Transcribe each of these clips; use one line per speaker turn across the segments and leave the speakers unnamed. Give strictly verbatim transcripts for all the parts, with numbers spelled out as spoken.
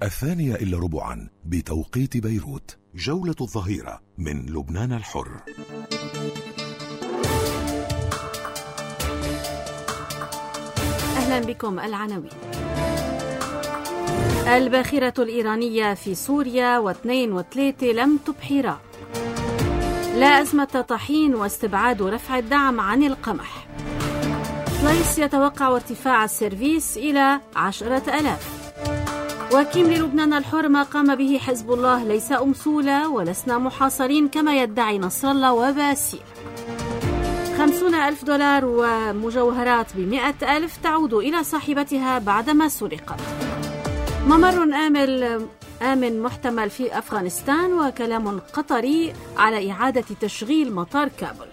الثانية إلا ربعا بتوقيت بيروت. جولة الظهيرة من لبنان الحر.
أهلا بكم. العناوين: الباخرة الإيرانية في سوريا واثنين وثلاثة لم تبحرا. لا أزمة طحين واستبعاد رفع الدعم عن القمح. سلايس يتوقع ارتفاع السيرفيس إلى عشرة ألاف. وكيم للبنان الحر: ما قام به حزب الله ليس أمثولة ولسنا محاصرين كما يدعي نصر الله وباسيل. خمسون ألف دولار ومجوهرات بمئة ألف تعود إلى صاحبتها بعدما سرقت. ممر آمن آمن محتمل في أفغانستان، وكلام قطري على إعادة تشغيل مطار كابل.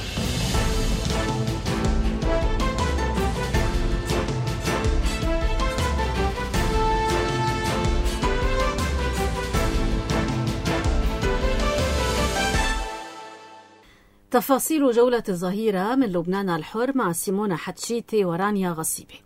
تفاصيل جولة الظهيرة من لبنان الحر مع سيمونة حتشيتي ورانيا غصيبي.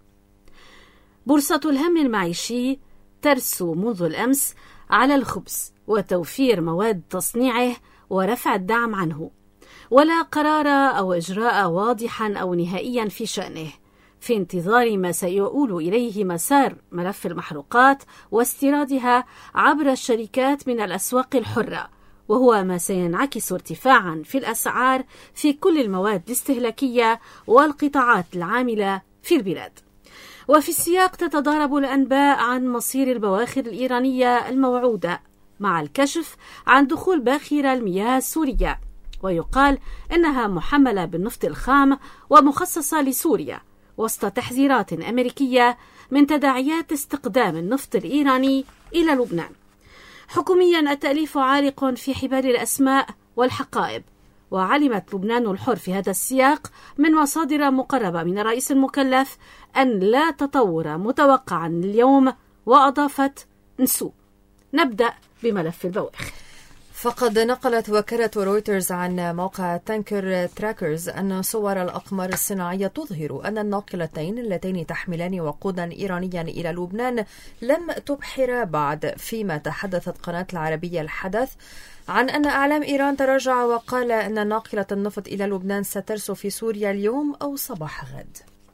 بورصة الهم المعيشي ترسو منذ الأمس على الخبز وتوفير مواد تصنيعه ورفع الدعم عنه، ولا قرار أو إجراء واضحا أو نهائيا في شأنه، في انتظار ما سيؤول إليه مسار ملف المحروقات واستيرادها عبر الشركات من الأسواق الحرة، وهو ما سينعكس ارتفاعا في الأسعار في كل المواد الاستهلاكية والقطاعات العاملة في البلاد. وفي السياق تتضارب الأنباء عن مصير البواخر الإيرانية الموعودة مع الكشف عن دخول باخرة المياه السورية، ويقال إنها محملة بالنفط الخام ومخصصة لسوريا، وسط تحذيرات أمريكية من تداعيات استقدام النفط الإيراني إلى لبنان. حكوميا التأليف عالق في حبال الأسماء والحقائب، وعلمت لبنان الحر في هذا السياق من مصادر مقربة من الرئيس المكلف أن لا تطور متوقعا اليوم، وأضافت: نسو. نبدأ بملف البواخر.
فقد نقلت وكالة رويترز عن موقع تانكر تراكرز أن صور الأقمار الصناعية تظهر أن الناقلتين اللتين تحملان وقودا إيرانيا إلى لبنان لم تبحرا بعد، فيما تحدثت قناة العربية الحدث عن أن أعلام إيران تراجع وقال أن ناقلة النفط إلى لبنان سترسو في سوريا اليوم أو صباح غد.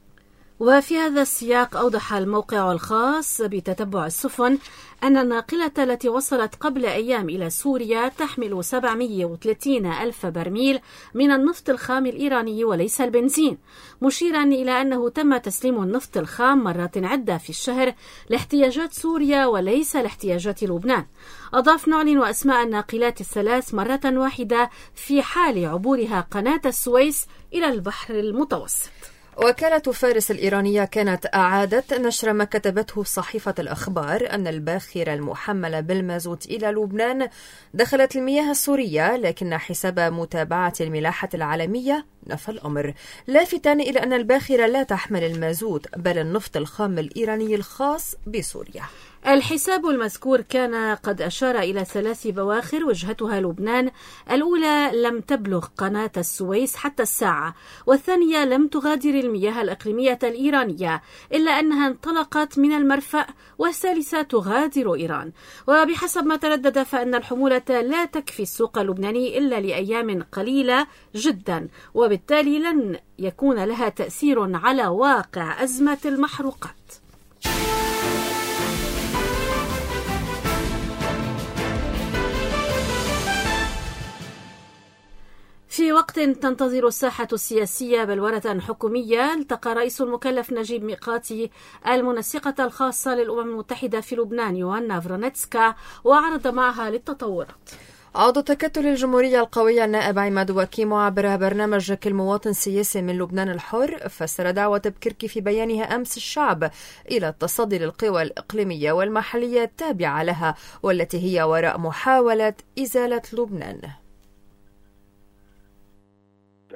وفي هذا السياق أوضح الموقع الخاص بتتبع السفن أن الناقلة التي وصلت قبل أيام إلى سوريا تحمل سبعمئة وثلاثين ألف برميل من النفط الخام الإيراني وليس البنزين، مشيرا إلى أنه تم تسليم النفط الخام مرات عدة في الشهر لاحتياجات سوريا وليس لاحتياجات لبنان. أضاف: نعلن أسماء الناقلات الثلاث مرة واحدة في حال عبورها قناة السويس إلى البحر المتوسط.
وكالة فارس الإيرانية كانت أعادت نشر ما كتبته صحيفة الأخبار أن الباخرة المحملة بالمازوت إلى لبنان دخلت المياه السورية، لكن حساب متابعة الملاحة العالمية نفى الأمر، لافتاً إلى أن الباخرة لا تحمل المازوت بل النفط الخام الإيراني الخاص بسوريا.
الحساب المذكور كان قد أشار إلى ثلاث بواخر وجهتها لبنان، الأولى لم تبلغ قناة السويس حتى الساعة، والثانية لم تغادر المياه الإقليمية الإيرانية إلا أنها انطلقت من المرفأ، والثالثة تغادر إيران. وبحسب ما تردد فإن الحمولة لا تكفي السوق اللبناني إلا لأيام قليلة جدا، وبالتالي لن يكون لها تأثير على واقع أزمة المحروقات. في وقت تنتظر الساحة السياسية بلورة حكومية، التقى رئيس المكلف نجيب ميقاتي المنسقة الخاصة للأمم المتحدة في لبنان يوهانا فرونيتسكا وعرض معها للتطورات.
عضو تكتل الجمهورية القوية النائب عماد وكيم عبر برنامج كل مواطن سياسي من لبنان الحر فسر دعوة بكركي في بيانها أمس الشعب إلى التصدي للقوى الإقليمية والمحلية التابعة لها والتي هي وراء محاولة إزالة لبنان.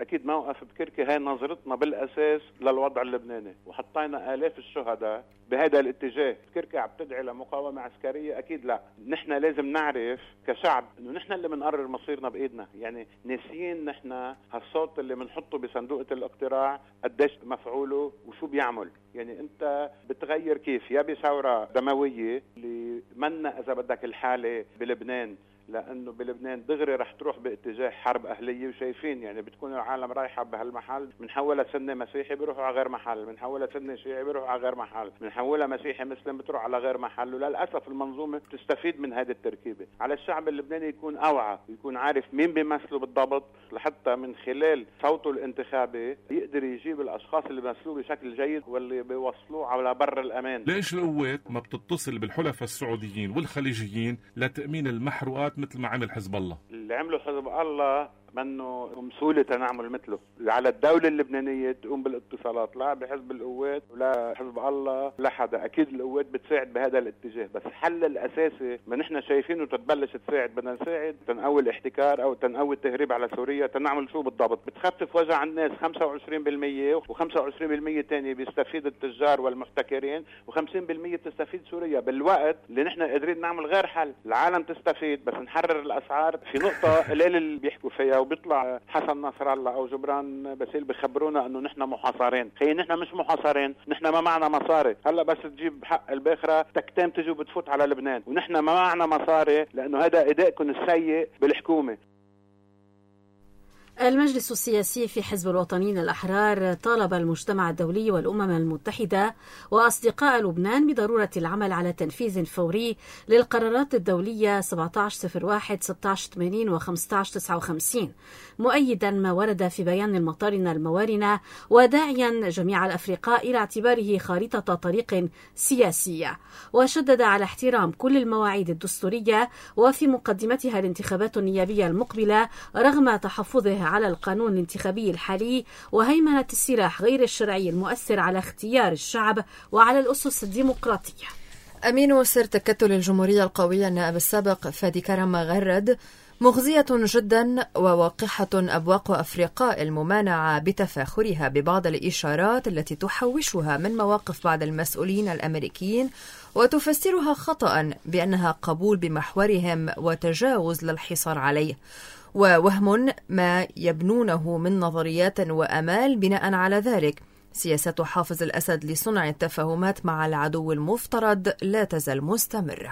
أكيد موقف بكركي هاي نظرتنا بالأساس للوضع اللبناني، وحطينا آلاف الشهداء بهذا الاتجاه. بكركي عم تدعي لمقاومة عسكرية؟ أكيد لا. نحن لازم نعرف كشعب إنه نحن اللي بنقرر مصيرنا بإيدنا، يعني ناسيين نحن هالصوت اللي بنحطه بصندوقة الاقتراع قديش مفعوله وشو بيعمل. يعني أنت بتغير كيف؟ يا بثورة دموية اللي منا إذا بدك الحالة بلبنان، لأنه بلبنان دغري رح تروح باتجاه حرب أهلية، وشايفين يعني بتكون العالم رايحة بهالمحل، بنحولها سنة مسيحي بيروحوا على غير محل، بنحولها سنة شيعي بيروحوا على غير محل، بنحولها مسيحي مسلم بتروح على غير محل. وللأسف المنظومة تستفيد من هذه التركيبة. على الشعب اللبناني يكون أوعى، يكون عارف مين بيمثله بالضبط، لحتى من خلال صوته الانتخابي يقدر يجيب الأشخاص اللي بيمثلوه بشكل جيد واللي بيوصلوه على بر الأمان.
ليش القوات ما بتتصل بالحلفاء السعوديين والخليجيين لتأمين المحروقات مثل ما عمل حزب الله؟
اللي عمله حزب الله منه مسؤولة نعمل مثله. على الدولة اللبنانية تقوم بالاتصالات، لا بحزب القوات ولا حزب الله لا حدا. أكيد القوات بتساعد بهذا الاتجاه، بس الحل الأساسي ما نحن شايفينه تتبلش تساعد. بدنا نساعد تنقوي الاحتكار أو تنقوي التهريب على سوريا. تنعمل شو بالضبط؟ بتخفف وجع الناس خمسة وعشرين بالمية، وخمسة وعشرين بالمية تاني بيستفيد التجار والمحتكرين، وخمسين بالمية تستفيد سوريا. بالوقت اللي نحن قادرين نعمل غير حل، العالم تستفيد بس نحرر الأسعار. في نقطة قليل اللي بيحكوا فيها، وبيطلع حسن نصر الله او جبران باسيل بخبرونا انه نحن محاصرين. خي نحن مش محاصرين، نحن ما معنا مصاري. هلا بس تجيب حق الباخره تكتام تجي وبتفوت على لبنان، ونحن ما معنا مصاري لانه هذا ادائكم السيء بالحكومه.
المجلس السياسي في حزب الوطنيين الأحرار طالب المجتمع الدولي والأمم المتحدة وأصدقاء لبنان بضرورة العمل على تنفيذ فوري للقرارات الدولية سبعة عشر صفر واحد ستة عشر ثمانين وخمسة عشر تسعة وخمسين، مؤيدا ما ورد في بيان المطارنة الموارنة، وداعيا جميع الأفرقاء إلى اعتباره خارطة طريق سياسية. وشدد على احترام كل المواعيد الدستورية وفي مقدمتها الانتخابات النيابية المقبلة رغم تحفظها على القانون الانتخابي الحالي وهيمنة السلاح غير الشرعي المؤثر على اختيار الشعب وعلى الأسس الديمقراطية.
أمين سر تكتل الجمهورية القوية النائب السابق فادي كرم غرد: مغزية جدا وواقحة أبواق أفرقاء الممانعة بتفاخرها ببعض الإشارات التي تحوشها من مواقف بعض المسؤولين الأمريكيين وتفسرها خطأ بأنها قبول بمحورهم وتجاوز للحصار عليه، ووهم ما يبنونه من نظريات وأمال بناء على ذلك. سياسة حافظ الأسد لصنع التفاهمات مع العدو المفترض لا تزال مستمرة.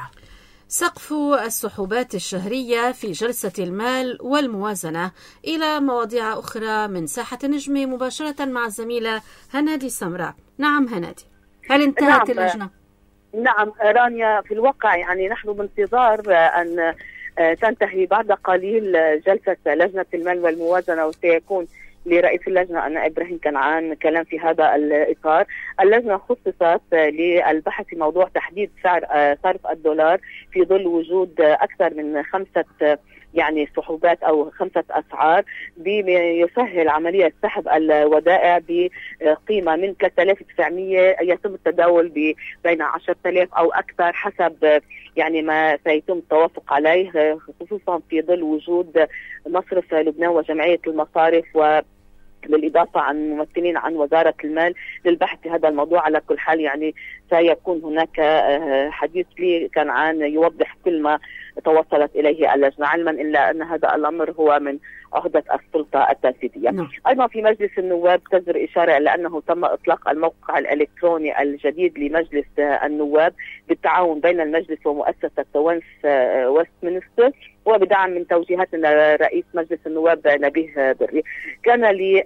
سقف السحوبات الشهرية في جلسة المال والموازنة إلى مواضيع أخرى من ساحة النجم مباشرة مع الزميلة هنادي سمراء. نعم هنادي، هل انتهت
نعم
اللجنة؟
نعم رانيا، في الواقع يعني نحن بانتظار أن تنتهي بعد قليل جلسة لجنة المال والموازنة، وسيكون لرئيس اللجنة أن إبراهيم كنعان كلام في هذا الإطار. اللجنة خصصت للبحث في موضوع تحديد سعر صرف الدولار في ظل وجود أكثر من خمسة يعني سحوبات أو خمسة أسعار، بما يسهل عملية سحب الودائع بقيمة من ثلاثة آلاف وتسعمائة يتم التداول بين عشرة آلاف أو أكثر حسب يعني ما سيتم التوافق عليه، خصوصا في ظل وجود مصرف لبنان وجمعية المصارف و بالإضافة عن ممثلين عن وزارة المال للبحث في هذا الموضوع. على كل حال يعني سيكون هناك حديث لي كنعان يوضح كل ما توصلت إليه اللجنة، علما إلا أن هذا الأمر هو من عهدة السلطة التنفيذية.
نعم.
أيضا في مجلس النواب تجري إشارة إلى أنه تم إطلاق الموقع الإلكتروني الجديد لمجلس النواب بالتعاون بين المجلس ومؤسسة وينس ويستمنستر، وبدعم من توجيهات رئيس مجلس النواب نبيه بري. كان لي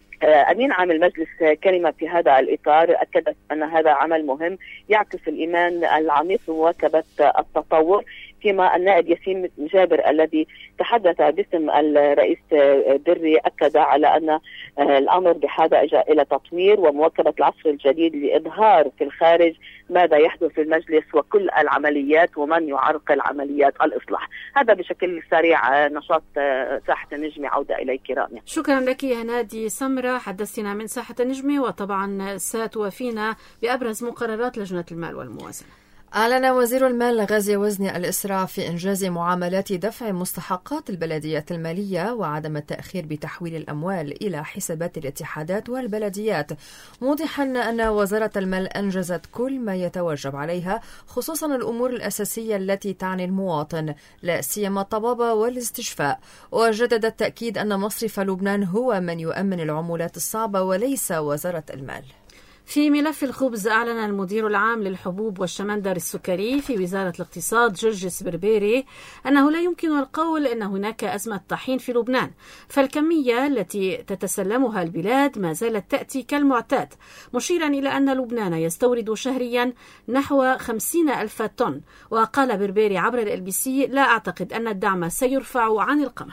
أمين عام المجلس كلمة في هذا الإطار، أكدت أن هذا عمل مهم يعكس الإيمان العميق بمواكبة التطور، فيما النائب ياسين جابر الذي تحدث باسم الرئيس دري أكد على أن الأمر بحاجة إلى تطوير ومواكبة العصر الجديد لإظهار في الخارج ماذا يحدث في المجلس وكل العمليات ومن يعرقل عمليات الإصلاح. هذا بشكل سريع نشاط ساحة النجم. عودة إليك رانيا.
شكرا لك يا هنادي سمرة، حدثتنا من ساحة النجم، وطبعا ستوافينا بأبرز مقررات لجنة المال والموازنة.
أعلن وزير المال غازي وزني الإسراع في إنجاز معاملات دفع مستحقات البلديات المالية وعدم التأخير بتحويل الأموال إلى حسابات الاتحادات والبلديات، موضحا أن وزارة المال أنجزت كل ما يتوجب عليها، خصوصا الأمور الأساسية التي تعني المواطن، لا سيما الطبابة والاستشفاء. وجدد التأكيد أن مصرف لبنان هو من يؤمن العمولات الصعبة وليس وزارة المال.
في ملف الخبز، أعلن المدير العام للحبوب والشمندر السكري في وزارة الاقتصاد جورجس بربيري أنه لا يمكن القول أن هناك أزمة طحين في لبنان، فالكمية التي تتسلمها البلاد ما زالت تأتي كالمعتاد، مشيرا إلى أن لبنان يستورد شهريا نحو خمسين ألف طن. وقال بربيري عبر ال بي سي: لا أعتقد أن الدعم سيرفع عن القمح.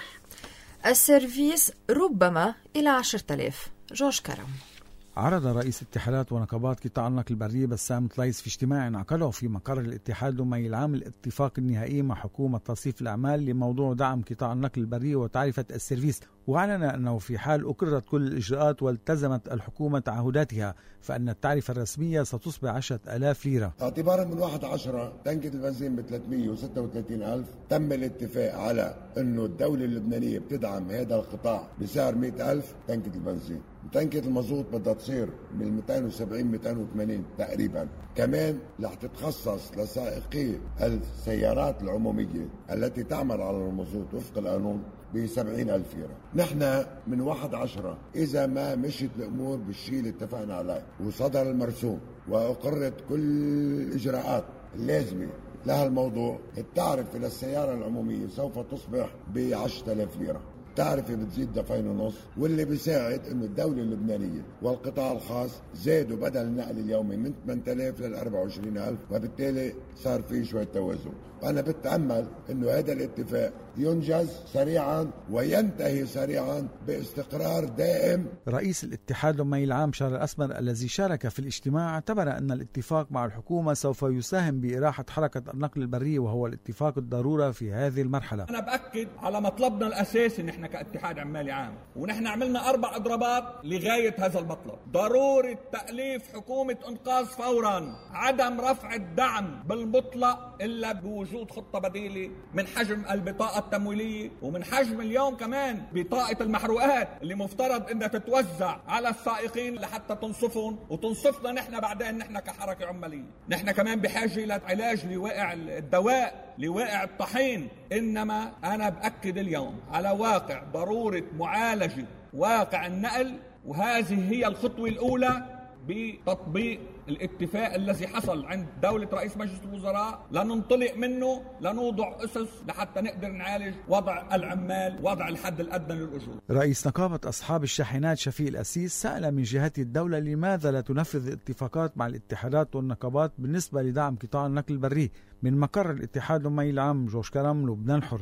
السيرفيس ربما إلى عشرة آلاف. جورج كرم.
عرض رئيس اتحادات ونقابات قطاع النقل البري بسام طليس في اجتماع عقده في مقر الاتحاد ماي العام الاتفاق النهائي مع حكومة تصريف الأعمال لموضوع دعم قطاع النقل البري وتعرفة السيرفيس، وأعلن أنه في حال أكررت كل الإجراءات والتزمت الحكومة تعهداتها فإن التعرفة الرسمية ستصبح عشرة آلاف ليرة.
اعتبارا من واحد عشرة تنكة البنزين ب ثلاثمئة وستة وثلاثين ألف، تم الاتفاق على أنه الدولة اللبنانية بتدعم هذا القطاع بسعر مئة ألف تنكة البنزين. تنكة المازوت بدها تصير من مئتين وسبعين مئتين وثمانين تقريبا. كمان رح تتخصص لسائقي السيارات العمومية التي تعمل على المازوت وفق القانون بسبعين ألف ليرة. نحن من واحد عشرة إذا ما مشيت الأمور بالشيء اللي اتفقنا عليه وصدر المرسوم وأقرت كل الإجراءات اللازمة لها الموضوع، التعرفة للسيارة العمومية سوف تصبح بعشرة آلاف ليرة. تعرفة بتزيد دفعين ونص، واللي بيساعد انه الدولة اللبنانية والقطاع الخاص زادوا بدل النقل اليومي من ثمانية آلاف ل أربعة وعشرين ألف، وبالتالي صار في شوية توازن. وأنا بتأمل انه هذا الاتفاق ينجز سريعا وينتهي سريعا باستقرار دائم.
رئيس الاتحاد ماي العام شارل الأسمر الذي شارك في الاجتماع اعتبر أن الاتفاق مع الحكومة سوف يساهم بإراحة حركة النقل البري، وهو الاتفاق الضرورة في هذه المرحلة.
أنا بأكد على مطلبنا الأساسي نحن كاتحاد عمالي عام، ونحن عملنا أربع إضرابات لغاية هذا المطلب: ضرورة تأليف حكومة إنقاذ فورا، عدم رفع الدعم بالمطلق إلا بوجود خطة بديلة من حجم البطاقة التمويلية ومن حجم اليوم كمان بطاقة المحروقات اللي مفترض انها تتوزع على السائقين لحتى تنصفهم وتنصفنا نحن بعدين نحن كحركة عمالية. نحن كمان بحاجة إلى علاج لواقع الدواء، لواقع الطحين. إنما أنا بأكد اليوم على واقع ضرورة معالجة واقع النقل، وهذه هي الخطوة الأولى بتطبيق الاتفاق الذي حصل عند دولة رئيس مجلس الوزراء، لننطلق منه لنوضع أسس لحتى نقدر نعالج وضع العمال، وضع الحد الأدنى للأجور.
رئيس نقابة أصحاب الشاحنات شفيق الأسيس سأل من جهة الدولة لماذا لا تنفذ الاتفاقات مع الاتحادات والنقابات بالنسبة لدعم قطاع النقل البري. من مقر الاتحاد ماي العام، جورج كرم، لبنان الحر.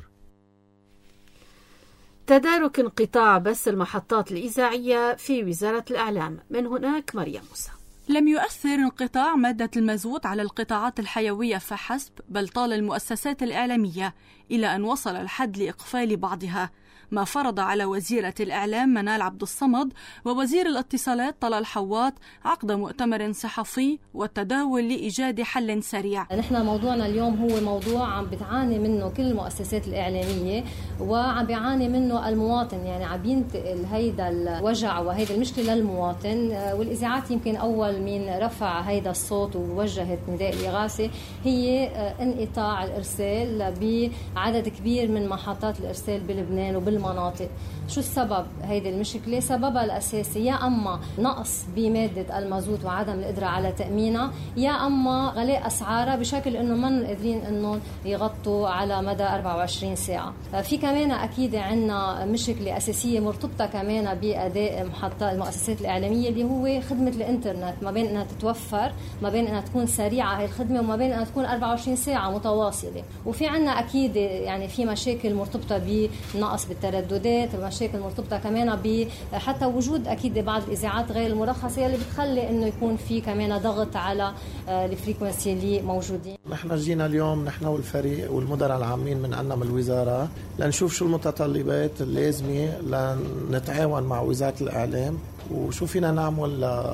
تدارك انقطاع بث المحطات الإذاعية في وزارة الإعلام. من هناك مريم موسى.
لم يؤثر انقطاع مادة المازوت على القطاعات الحيوية فحسب، بل طال المؤسسات الإعلامية إلى أن وصل الحد لإقفال بعضها، ما فرض على وزيرة الإعلام منال عبد الصمد ووزير الاتصالات طلال حواط عقد مؤتمر صحفي والتداول لإيجاد حل سريع.
نحن موضوعنا اليوم هو موضوع عم بتعاني منه كل المؤسسات الإعلامية وعم بيعاني منه المواطن، يعني عم ينتقل هيدا الوجع وهيدا المشكلة للمواطن، والإذاعات يمكن أول من رفع هيدا الصوت ووجهت نداء الإغاثة هي انقطاع الإرسال بعدد كبير من محطات الإرسال بلبنان وبال المناطق. شو السبب هيدي المشكلة؟ سببها الأساسي يا أما نقص بمادة المازوت وعدم القدرة على تأمينها، يا أما غلاء أسعارها بشكل إنه ما قادرين إنه يغطوا على مدى أربعة وعشرين ساعة. في كمان أكيد عنا مشكلة أساسية مرتبطة كمان بأداء محطات المؤسسات الإعلامية اللي هو خدمة الإنترنت، ما بين إنها تتوفر، ما بين إنها تكون سريعة هاي الخدمة، وما بين إنها تكون أربعة وعشرين ساعة متواصلة. وفي عنا أكيد يعني في مشاكل مرتبطة بنقص بالترددات، مشاكل مرتبطة كمان بحتى وجود أكيد بعض الإذاعات غير المرخصة اللي بتخلي إنه يكون في كمان ضغط على الفريكونسي اللي موجودين.
نحن جينا اليوم نحن والفريق والمدراء العامين من عنا من الوزارة لنشوف شو المتطلبات اللازمة لنتعاون مع وزارة الإعلام وشو فينا نعمل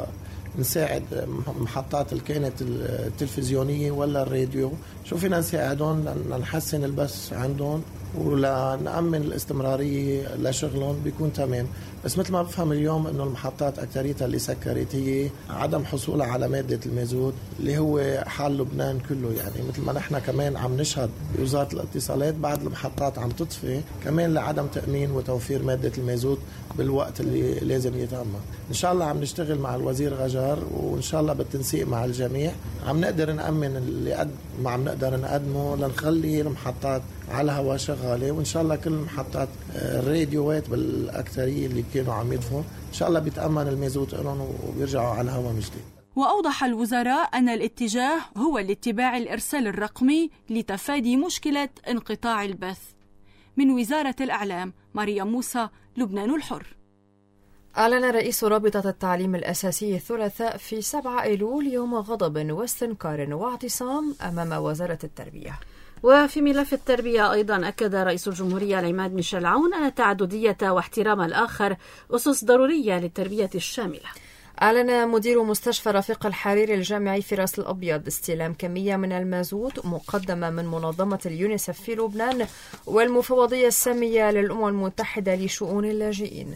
نساعد محطات اللي كانت التلفزيونية ولا الراديو، شو فينا نساعدهم لنحسن البث عندهم ولنأمن الاستمرارية لشغلهم بيكون تمام. بس مثل ما بفهم اليوم انه المحطات اكتريتها اللي سكرت هي عدم حصولها على مادة المازوت اللي هو حال لبنان كله. يعني مثل ما نحن كمان عم نشهد بوزارة الاتصالات بعد المحطات عم تطفي كمان لعدم تأمين وتوفير مادة المازوت بالوقت اللي لازم يتم. ان شاء الله عم نشتغل مع الوزير غجار وان شاء الله بالتنسيق مع الجميع عم نقدر نأمن اللي قد ما عم نقدر نقدمه لنخلي المحطات على هوا شغالة، وإن شاء الله كل محطات الراديوات بالأكثرية اللي كانوا عم يطفوا إن شاء الله بيتأمن المازوت لهم وبيرجعوا على الهوا من جديد.
وأوضح الوزراء أن الاتجاه هو لاتباع الإرسال الرقمي لتفادي مشكلة انقطاع البث. من وزارة الإعلام، مريم موسى، لبنان الحر.
أعلن رئيس رابطة التعليم الأساسي الثلاثاء في سبعة أيلول يوم غضب واستنكار واعتصام أمام وزارة التربية.
وفي ملف التربية أيضا أكد رئيس الجمهورية العماد ميشيل عون أن التعددية واحترام الآخر أسس ضرورية للتربية الشاملة.
أعلن مدير مستشفى رفيق الحريري الجامعي في راس الأبيض استلام كمية من المازوت مقدمة من منظمة اليونيسف في لبنان والمفوضية السامية للأمم المتحدة لشؤون اللاجئين.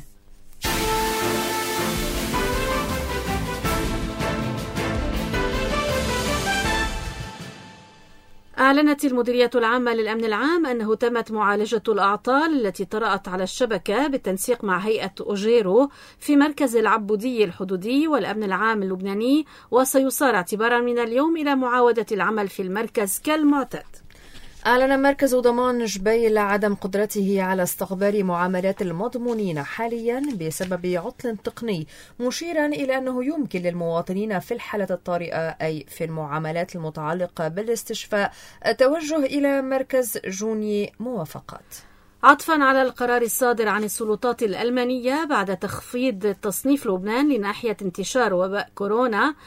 أعلنت المديرية العامة للأمن العام أنه تمت معالجة الأعطال التي طرأت على الشبكة بالتنسيق مع هيئة أوجيرو في مركز العبودي الحدودي والأمن العام اللبناني، وسيصار اعتبارا من اليوم إلى معاودة العمل في المركز كالمعتاد.
أعلن مركز ضمان جبيل عدم قدرته على استقبال معاملات المضمونين حاليا بسبب عطل تقني، مشيرا إلى أنه يمكن للمواطنين في الحالة الطارئة أي في المعاملات المتعلقة بالاستشفاء التوجه إلى مركز جوني موافقات.
عطفا على القرار الصادر عن السلطات الألمانية بعد تخفيض تصنيف لبنان لناحية انتشار وباء كورونا،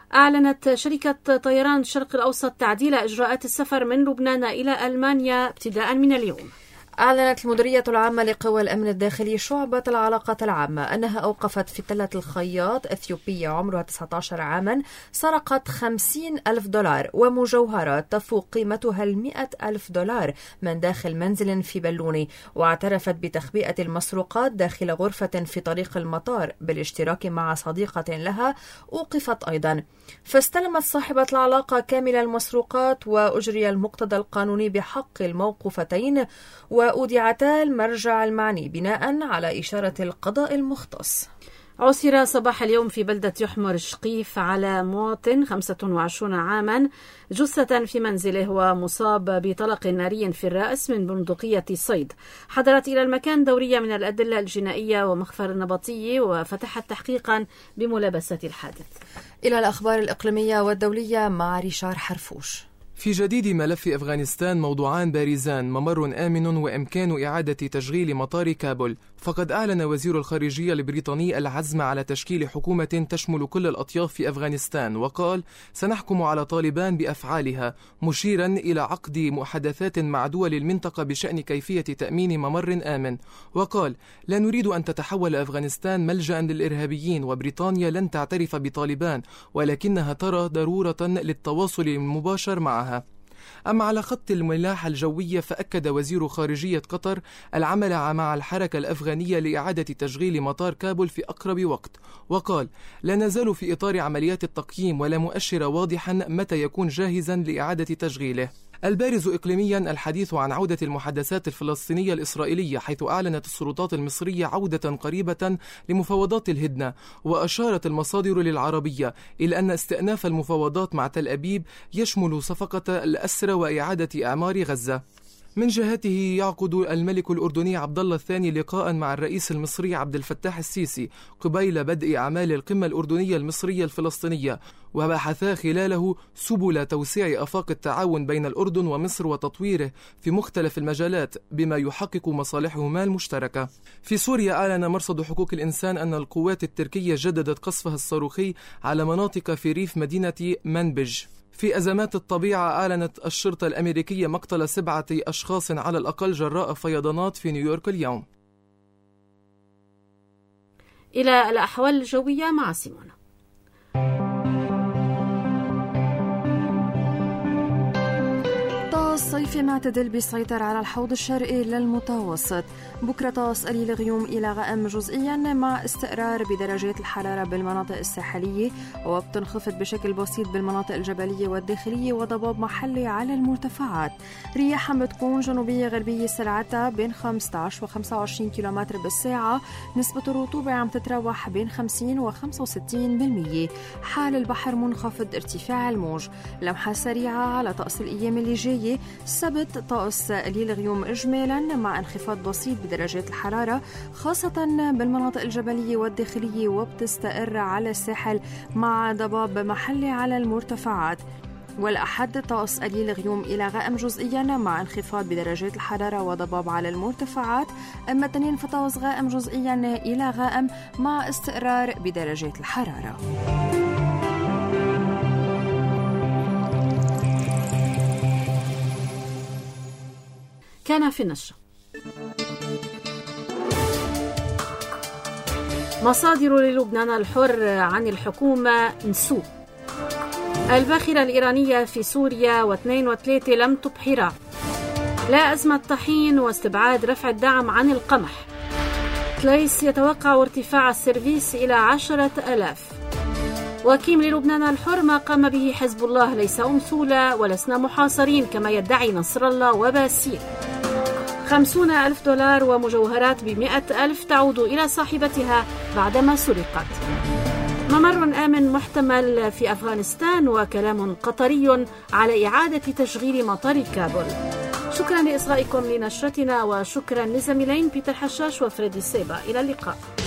أعلنت شركة طيران الشرق الأوسط تعديل إجراءات السفر من لبنان إلى ألمانيا ابتداء من اليوم.
أعلنت المديرية العامة لقوى الأمن الداخلي شعبة العلاقات العامة أنها أوقفت في تلة الخياط أثيوبية عمرها تسعة عشر عاما سرقت خمسين ألف دولار ومجوهرات تفوق قيمتها المئة ألف دولار من داخل منزل في بلوني، واعترفت بتخبئة المسروقات داخل غرفة في طريق المطار بالاشتراك مع صديقة لها أوقفت أيضا. فاستلمت صاحبة العلاقة كامل المسروقات وأجري المقتضى القانوني بحق الموقوفتين وأودعتا المرجع المعني بناء على إشارة القضاء المختص.
عثر صباح اليوم في بلدة يحمر الشقيف على مواطن خمسة وعشرين عاما جثة في منزله ومصاب بطلق ناري في الرأس من بندقية صيد. حضرت إلى المكان دورية من الأدلة الجنائية ومخفر النبطي وفتحت تحقيقا بملابسة الحادث.
إلى الأخبار الإقليمية والدولية مع ريشار حرفوش.
في جديد ملف أفغانستان موضوعان بارزان: ممر آمن وإمكان إعادة تشغيل مطار كابول. فقد أعلن وزير الخارجية البريطاني العزم على تشكيل حكومة تشمل كل الأطياف في أفغانستان، وقال: سنحكم على طالبان بأفعالها، مشيرا إلى عقد محادثات مع دول المنطقة بشأن كيفية تأمين ممر آمن. وقال: لا نريد أن تتحول أفغانستان ملجأ للإرهابيين، وبريطانيا لن تعترف بطالبان، ولكنها ترى ضرورة للتواصل المباشر معها. أما على خط الملاحة الجوية، فأكد وزير خارجية قطر العمل مع الحركة الأفغانية لإعادة تشغيل مطار كابول في أقرب وقت، وقال: لا نزال في إطار عمليات التقييم ولا مؤشر واضحا متى يكون جاهزا لإعادة تشغيله. البارز إقليميا الحديث عن عودة المحادثات الفلسطينية الإسرائيلية، حيث أعلنت السلطات المصرية عودة قريبة لمفاوضات الهدنة، وأشارت المصادر للعربية إلى أن استئناف المفاوضات مع تل أبيب يشمل صفقة الأسرى وإعادة إعمار غزة. من جهته يعقد الملك الأردني عبد الله الثاني لقاء مع الرئيس المصري عبد الفتاح السيسي قبيل بدء أعمال القمة الأردنية المصرية الفلسطينية، وبحثا خلاله سبل توسيع آفاق التعاون بين الأردن ومصر وتطويره في مختلف المجالات بما يحقق مصالحهما المشتركة. في سوريا أعلن مرصد حقوق الإنسان أن القوات التركية جددت قصفها الصاروخي على مناطق في ريف مدينة منبج. في أزمات الطبيعة أعلنت الشرطة الأمريكية مقتل سبعة أشخاص على الأقل جراء فيضانات في نيويورك اليوم.
إلى الأحوال الجوية مع سيمونا.
عاصفة معتدل بيسيطر على الحوض الشرقي للمتوسط. بكرة طقس قليل غيوم إلى غائم جزئيا مع استقرار بدرجات الحرارة بالمناطق الساحلية، وبتنخفض بشكل بسيط بالمناطق الجبلية والداخلية وضباب محلي على المرتفعات. رياح عم بتكون جنوبية غربية سرعتها بين خمسة عشر و خمسة وعشرين كيلومتر بالساعة. نسبة الرطوبة عم تتراوح بين خمسين و خمسة وستين بالمية. حال البحر منخفض ارتفاع الموج. لمحة سريعة على طقس الأيام اللي جاية. السبت طقس قليل غيوم إجمالا مع انخفاض بسيط بدرجات الحرارة خاصة بالمناطق الجبلية والداخلية، وبتستقر على الساحل مع ضباب محلي على المرتفعات. والأحد طقس قليل غيوم إلى غائم جزئيا مع انخفاض بدرجات الحرارة وضباب على المرتفعات. أما التنين فطقس غائم جزئيا إلى غائم مع استقرار بدرجات الحرارة.
كان في النشرة. مصادر للبنان الحر عن الحكومة نسوء. الباخرة الإيرانية في سوريا واثنين وثلاثة لم تبحرا. لا أزمة طحين واستبعاد رفع الدعم عن القمح. تليس يتوقع ارتفاع السيرفيس إلى عشرة ألاف. وكيم للبنان الحر: ما قام به حزب الله ليس أمثولة ولسنا محاصرين كما يدعي نصر الله وباسيل. خمسون ألف دولار ومجوهرات بمئة ألف تعود إلى صاحبتها بعدما سرقت. ممر آمن محتمل في أفغانستان وكلام قطري على إعادة تشغيل مطار كابول. شكرا لإصغائكم لنشرتنا وشكرا لزميلين بيتر حشاش وفريدي سيبا. إلى اللقاء.